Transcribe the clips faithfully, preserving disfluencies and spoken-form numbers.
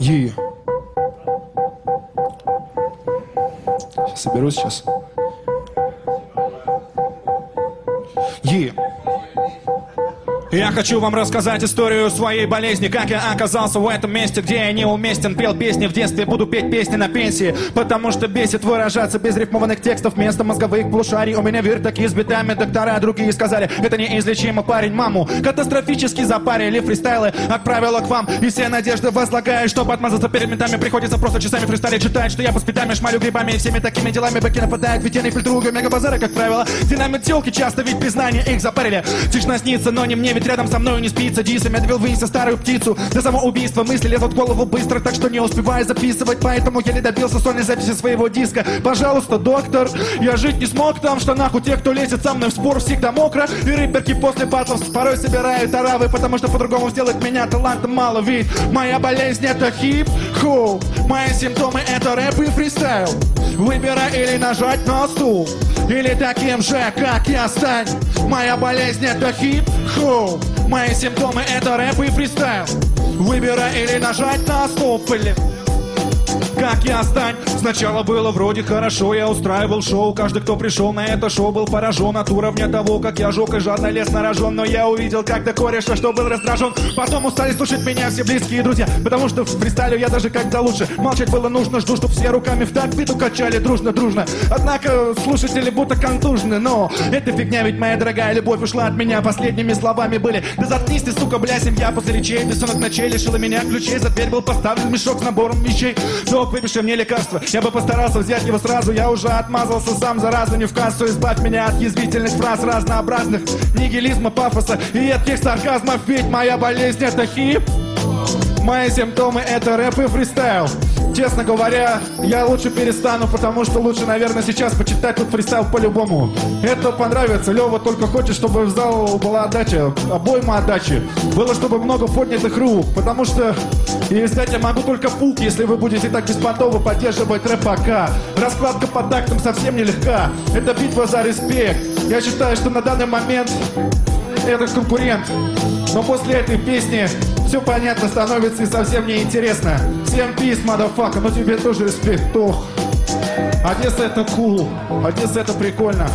Yeah. Сейчас соберусь сейчас. Yeah. Я хочу вам рассказать историю своей болезни, как я оказался в этом месте, где я неуместен. Пел песни в детстве, буду петь песни на пенсии, потому что бесит выражаться без рифмованных текстов вместо мозговых полушарий. У меня вертаки с битами, доктора другие сказали, это неизлечимо, парень. Маму катастрофически запарили, фристайлы отправила к вам, и все надежды возлагаю, чтобы отмазаться перед ментами. Приходится просто часами фристайле читать, что я по спитами шмалю грибами, и всеми такими делами баки нападают, ведь я не фильтрую мегабазары, как правило. Динамит телки часто, ведь признания их запарили. Тишина снится, но не мне, ведь рядом со мной не спится. Дисами довел вынести старую птицу. До самоубийства мысли лезут в голову быстро, так что не успеваю записывать, поэтому я не добился сольной записи своего диска. Пожалуйста, доктор, я жить не смог там, что нахуй те, кто лезет со мной в спор, всегда мокро. И рэперки после батлов порой собирают оравы, потому что по-другому сделать меня талантом мало. Ведь моя болезнь это хип-хоп, мои симптомы это рэп и фристайл. Выбирай или нажать на стул, или таким же, как я стань. Моя болезнь это хип-хоп, мои симптомы это рэп и фристайл. Выбирай или нажать на стоп, или как я стань. Сначала было вроде хорошо, я устраивал шоу. Каждый, кто пришел на это шоу, был поражен от уровня того, как я жег и жадно лез на рожон. Но я увидел как-то кореша, что был раздражен. Потом устали слушать меня все близкие друзья, потому что в фристайле я даже когда лучше. Молчать было нужно, жду, чтоб все руками в такт биту качали дружно-дружно. Однако слушатели будто контужены. Но эта фигня, ведь моя дорогая любовь ушла от меня. Последними словами были: да заткнись ты, сука, бля, семья после речей. Бессонок ночей лишила меня ключей, за дверь был поставлен мешок с набором вещей. Док, выпиши мне лекарство, я бы постарался взять его сразу. Я уже отмазался сам, заразу не в кассу. Избавь меня от язвительных фраз разнообразных, нигилизма, пафоса и едких сарказмов. Ведь моя болезнь это хип, мои симптомы это рэп и фристайл. Честно говоря, я лучше перестану, потому что лучше, наверное, сейчас почитать тут фристайл по-любому. Это понравится. Лёва только хочет, чтобы в зал была отдача, обойма отдачи. Было, чтобы много поднятых рук, потому что и издать я могу только пук, если вы будете так беспонтово поддерживать рэп пока. Раскладка по тактам совсем нелегка. Это битва за респект. Я считаю, что на данный момент это конкурент. Но после этой песни все понятно становится и совсем неинтересно. Всем пис, мадафака, но тебе тоже респект, ох. Одесса это кул, cool. Одесса это прикольно.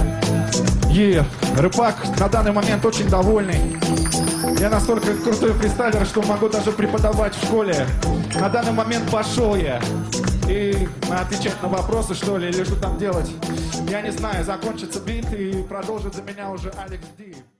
Е, yeah. Рэпак на данный момент очень довольный. Я настолько крутой фристайлер, что могу даже преподавать в школе. На данный момент пошел я. И отвечать на вопросы, что ли, или что там делать. Я не знаю, закончится бит и продолжит за меня уже Алекс Ди.